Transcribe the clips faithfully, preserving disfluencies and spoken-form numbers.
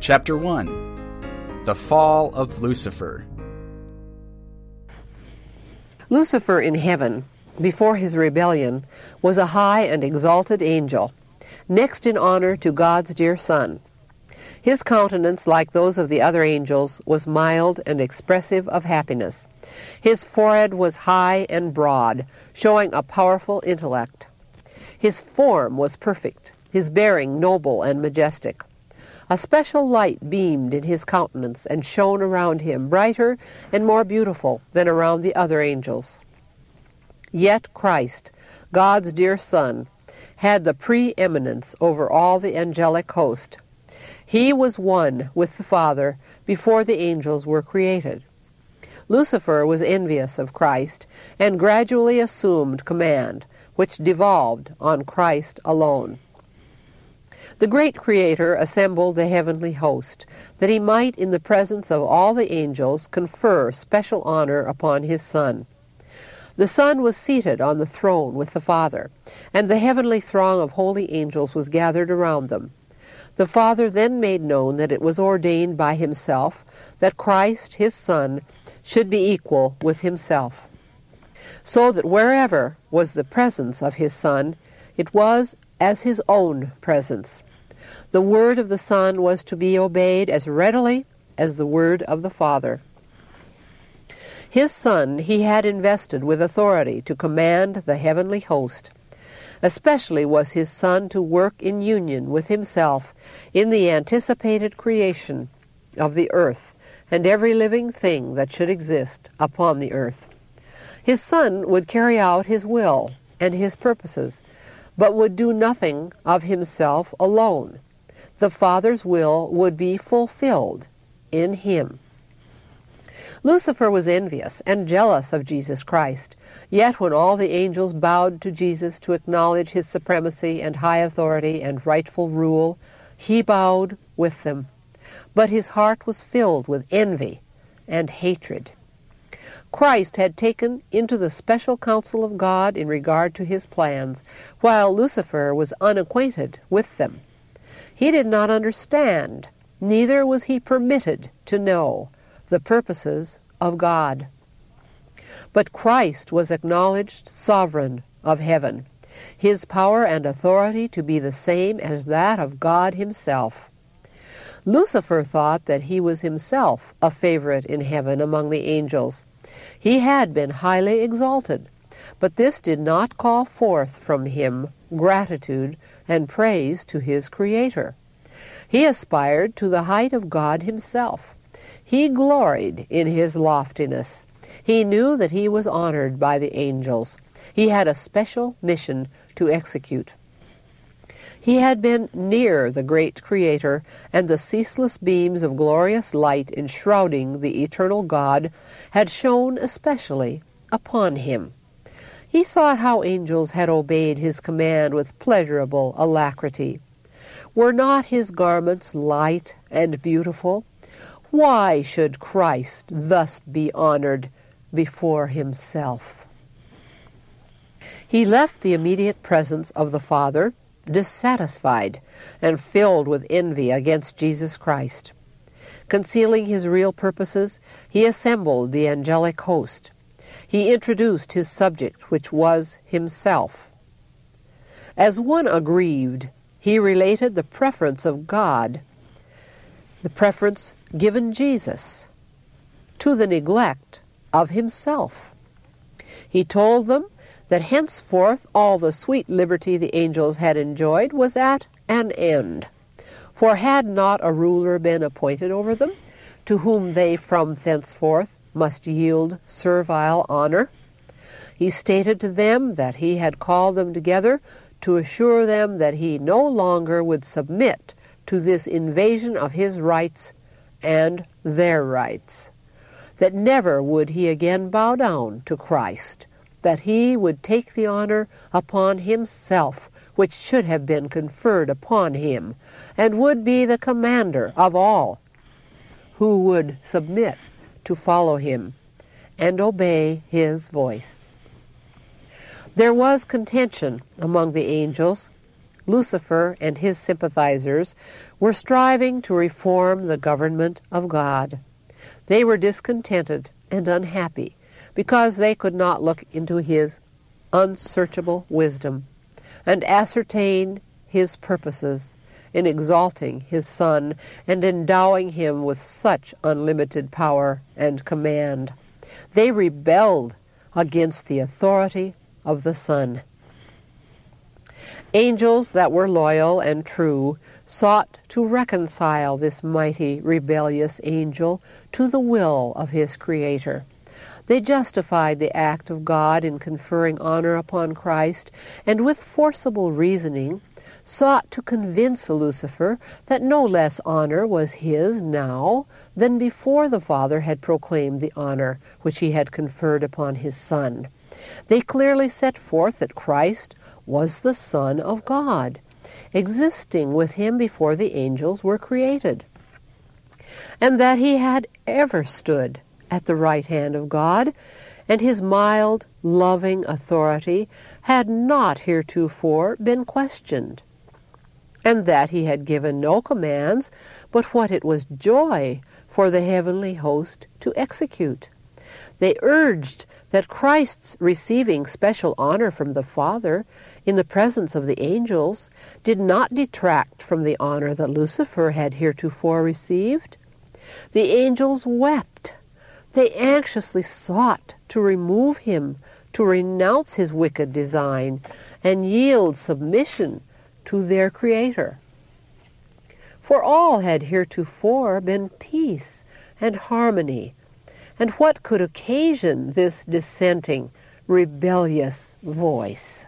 Chapter one. The Fall of Lucifer. Lucifer in heaven, before his rebellion, was a high and exalted angel, next in honor to God's dear Son. His countenance, like those of the other angels, was mild and expressive of happiness. His forehead was high and broad, showing a powerful intellect. His form was perfect, his bearing noble and majestic. A special light beamed in his countenance and shone around him, brighter and more beautiful than around the other angels. Yet Christ, God's dear Son, had the preeminence over all the angelic host. He was one with the Father before the angels were created. Lucifer was envious of Christ and gradually assumed command, which devolved on Christ alone. The great Creator assembled the heavenly host, that he might, in the presence of all the angels, confer special honor upon his Son. The Son was seated on the throne with the Father, and the heavenly throng of holy angels was gathered around them. The Father then made known that it was ordained by himself that Christ, his Son, should be equal with himself, so that wherever was the presence of his Son, it was as his own presence. The word of the Son was to be obeyed as readily as the word of the Father. His Son he had invested with authority to command the heavenly host. Especially was his Son to work in union with himself in the anticipated creation of the earth and every living thing that should exist upon the earth. His Son would carry out his will and his purposes, but would do nothing of himself alone. The Father's will would be fulfilled in him. Lucifer was envious and jealous of Jesus Christ, yet when all the angels bowed to Jesus to acknowledge his supremacy and high authority and rightful rule, he bowed with them. But his heart was filled with envy and hatred. Christ had taken into the special counsel of God in regard to his plans, while Lucifer was unacquainted with them. He did not understand, neither was he permitted to know the purposes of God. But Christ was acknowledged sovereign of heaven, his power and authority to be the same as that of God himself. Lucifer thought that he was himself a favorite in heaven among the angels. He had been highly exalted, but this did not call forth from him gratitude and praise to his Creator. He aspired to the height of God himself. He gloried in his loftiness. He knew that he was honored by the angels. He had a special mission to execute. He had been near the great Creator, and the ceaseless beams of glorious light enshrouding the eternal God had shone especially upon him. He thought how angels had obeyed his command with pleasurable alacrity. Were not his garments light and beautiful? Why should Christ thus be honored before himself? He left the immediate presence of the Father, dissatisfied and filled with envy against Jesus Christ. Concealing his real purposes, he assembled the angelic host. He introduced his subject, which was himself. As one aggrieved, he related the preference of God, the preference given Jesus, to the neglect of himself. He told them that henceforth all the sweet liberty the angels had enjoyed was at an end. For had not a ruler been appointed over them, to whom they from thenceforth must yield servile honor? He stated to them that he had called them together to assure them that he no longer would submit to this invasion of his rights and their rights, that never would he again bow down to Christ, that he would take the honor upon himself which should have been conferred upon him, and would be the commander of all who would submit to follow him and obey his voice. There was contention among the angels. Lucifer and his sympathizers were striving to reform the government of God. They were discontented and unhappy because they could not look into his unsearchable wisdom and ascertain his purposes in exalting his Son and endowing him with such unlimited power and command. They rebelled against the authority of the Son. Angels that were loyal and true sought to reconcile this mighty rebellious angel to the will of his Creator. They justified the act of God in conferring honor upon Christ, and with forcible reasoning sought to convince Lucifer that no less honor was his now than before the Father had proclaimed the honor which he had conferred upon his Son. They clearly set forth that Christ was the Son of God, existing with him before the angels were created, and that he had ever stood at the right hand of God, and his mild, loving authority had not heretofore been questioned, and that he had given no commands but what it was joy for the heavenly host to execute. They urged that Christ's receiving special honor from the Father in the presence of the angels did not detract from the honor that Lucifer had heretofore received. The angels wept. They anxiously sought to remove him, to renounce his wicked design, and yield submission to their Creator. For all had heretofore been peace and harmony, and what could occasion this dissenting, rebellious voice?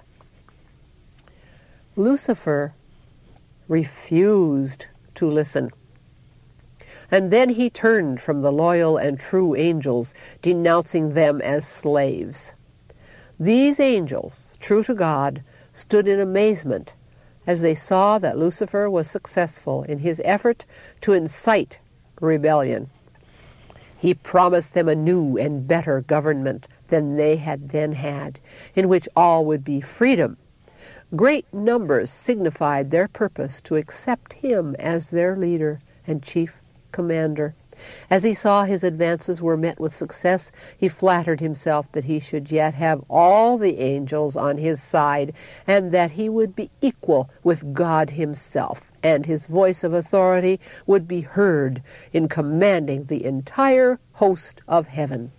Lucifer refused to listen. And then he turned from the loyal and true angels, denouncing them as slaves. These angels, true to God, stood in amazement as they saw that Lucifer was successful in his effort to incite rebellion. He promised them a new and better government than they had then had, in which all would be freedom. Great numbers signified their purpose to accept him as their leader and chief commander. As he saw his advances were met with success, he flattered himself that he should yet have all the angels on his side, and that he would be equal with God himself, and his voice of authority would be heard in commanding the entire host of heaven.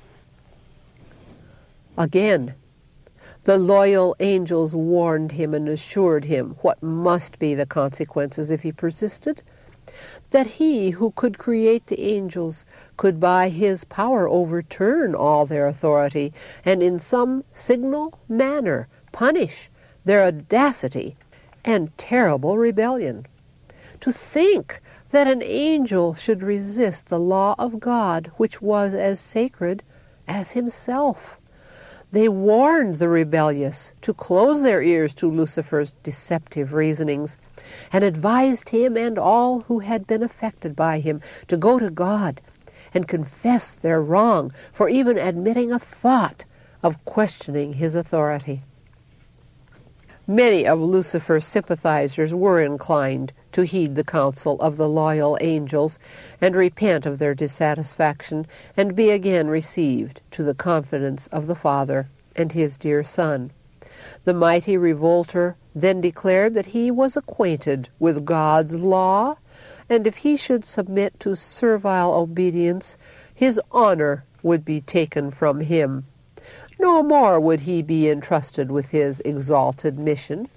Again, the loyal angels warned him and assured him what must be the consequences if he persisted, that he who could create the angels could by his power overturn all their authority, and in some signal manner punish their audacity and terrible rebellion. To think that an angel should resist the law of God, which was as sacred as himself. They warned the rebellious to close their ears to Lucifer's deceptive reasonings, and advised him and all who had been affected by him to go to God and confess their wrong for even admitting a thought of questioning his authority. Many of Lucifer's sympathizers were inclined to heed the counsel of the loyal angels and repent of their dissatisfaction and be again received to the confidence of the Father and his dear Son. The mighty revolter then declared that he was acquainted with God's law, and if he should submit to servile obedience, his honor would be taken from him. No more would he be entrusted with his exalted mission.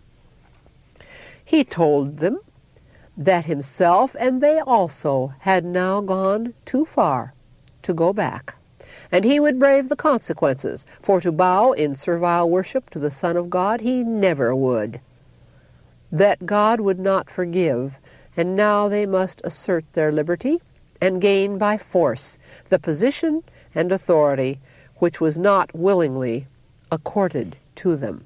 He told them that himself and they also had now gone too far to go back, and he would brave the consequences, for to bow in servile worship to the Son of God he never would. That God would not forgive, and now they must assert their liberty and gain by force the position and authority which was not willingly accorded to them.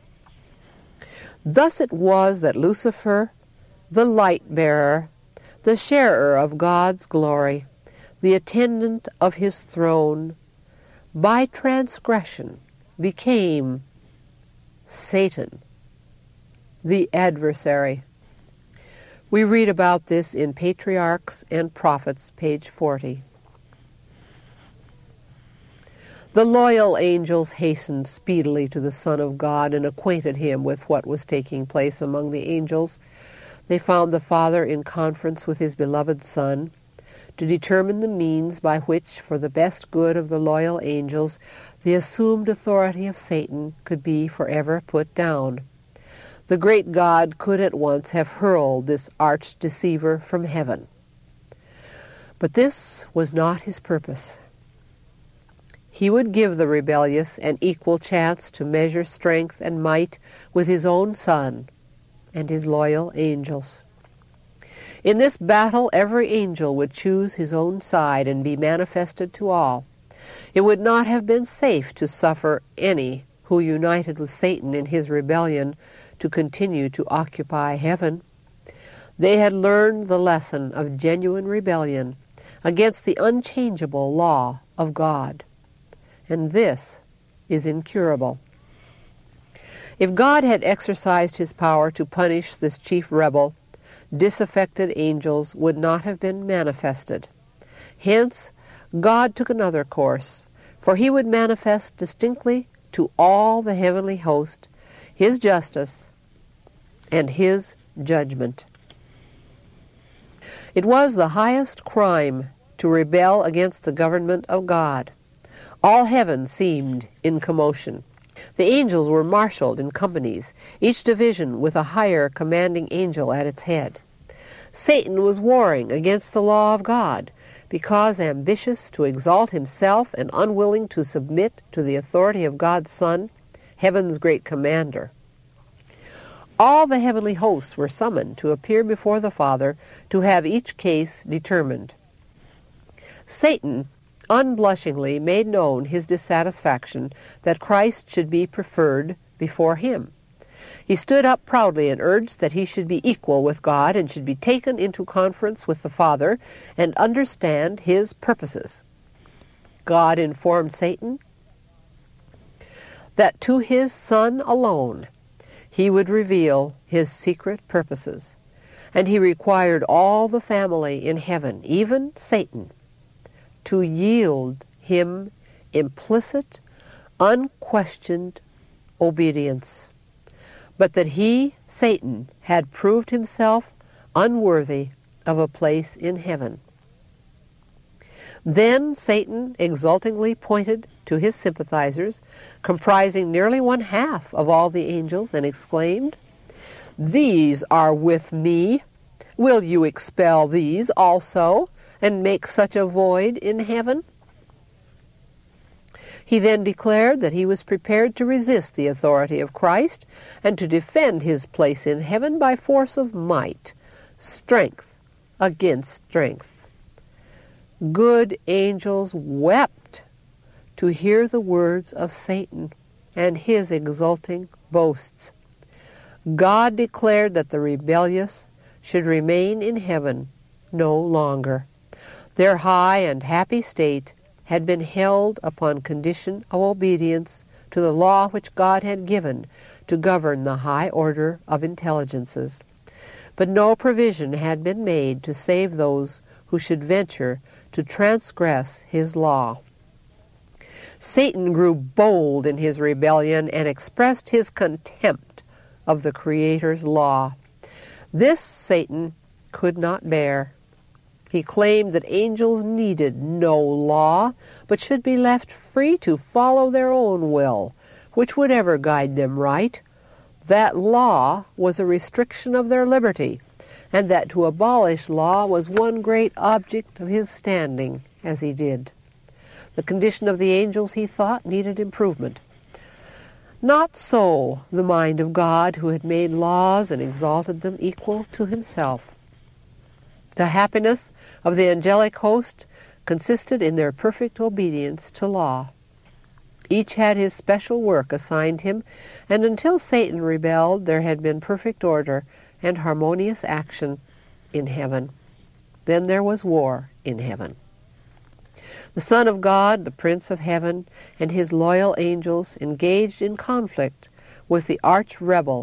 Thus it was that Lucifer, the light-bearer, the sharer of God's glory, the attendant of his throne, by transgression became Satan, the adversary. We read about this in Patriarchs and Prophets, page forty. The loyal angels hastened speedily to the Son of God and acquainted him with what was taking place among the angels. They found the Father in conference with his beloved Son to determine the means by which, for the best good of the loyal angels, the assumed authority of Satan could be forever put down. The great God could at once have hurled this arch-deceiver from heaven. But this was not his purpose. He would give the rebellious an equal chance to measure strength and might with his own Son and his loyal angels. In this battle, every angel would choose his own side and be manifested to all. It would not have been safe to suffer any who united with Satan in his rebellion to continue to occupy heaven. They had learned the lesson of genuine rebellion against the unchangeable law of God, and this is incurable. If God had exercised his power to punish this chief rebel, disaffected angels would not have been manifested. Hence, God took another course, for he would manifest distinctly to all the heavenly host his justice and his judgment. It was the highest crime to rebel against the government of God. All heaven seemed in commotion. The angels were marshaled in companies, each division with a higher commanding angel at its head. Satan was warring against the law of God, because ambitious to exalt himself and unwilling to submit to the authority of God's Son, heaven's great commander. All the heavenly hosts were summoned to appear before the Father to have each case determined. Satan unblushingly made known his dissatisfaction that Christ should be preferred before him. He stood up proudly and urged that he should be equal with God and should be taken into conference with the Father and understand his purposes. God informed Satan that to his Son alone he would reveal his secret purposes, and he required all the family in heaven, even Satan, to yield him implicit, unquestioned obedience, but that he, Satan, had proved himself unworthy of a place in heaven. Then Satan exultingly pointed to his sympathizers, comprising nearly one half of all the angels, and exclaimed, "These are with me. Will you expel these also, and make such a void in heaven?" He then declared that he was prepared to resist the authority of Christ and to defend his place in heaven by force of might, strength against strength. Good angels wept to hear the words of Satan and his exulting boasts. God declared that the rebellious should remain in heaven no longer. Their high and happy state had been held upon condition of obedience to the law which God had given to govern the high order of intelligences. But no provision had been made to save those who should venture to transgress his law. Satan grew bold in his rebellion and expressed his contempt of the Creator's law. This Satan could not bear. He claimed that angels needed no law, but should be left free to follow their own will, which would ever guide them right. That law was a restriction of their liberty, and that to abolish law was one great object of his standing as he did. The condition of the angels, he thought, needed improvement. Not so the mind of God, who had made laws and exalted them equal to himself. The happiness of the angelic host consisted in their perfect obedience to law. Each had his special work assigned him, and until Satan rebelled, there had been perfect order and harmonious action in heaven. Then there was war in heaven. The Son of God, the Prince of Heaven, and his loyal angels engaged in conflict with the arch-rebel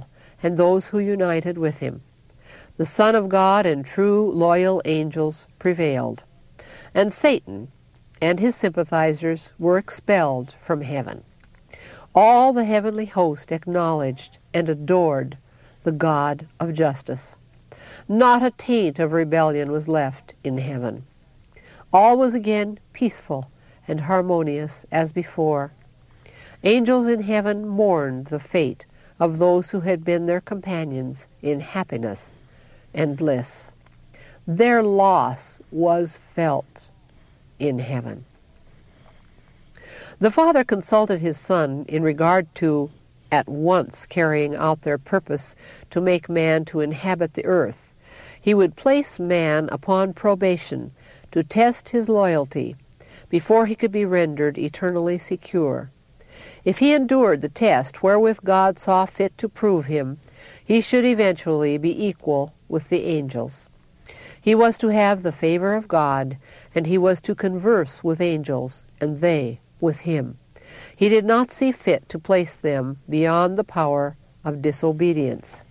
and those who united with him. The Son of God and true loyal angels prevailed, and Satan and his sympathizers were expelled from heaven. All the heavenly host acknowledged and adored the God of justice. Not a taint of rebellion was left in heaven. All was again peaceful and harmonious as before. Angels in heaven mourned the fate of those who had been their companions in happiness and bliss. Their loss was felt in heaven. The Father consulted his Son in regard to at once carrying out their purpose to make man to inhabit the earth. He would place man upon probation to test his loyalty before he could be rendered eternally secure. If he endured the test wherewith God saw fit to prove him, he should eventually be equal with the angels. He was to have the favor of God, and he was to converse with angels, and they with him. He did not see fit to place them beyond the power of disobedience.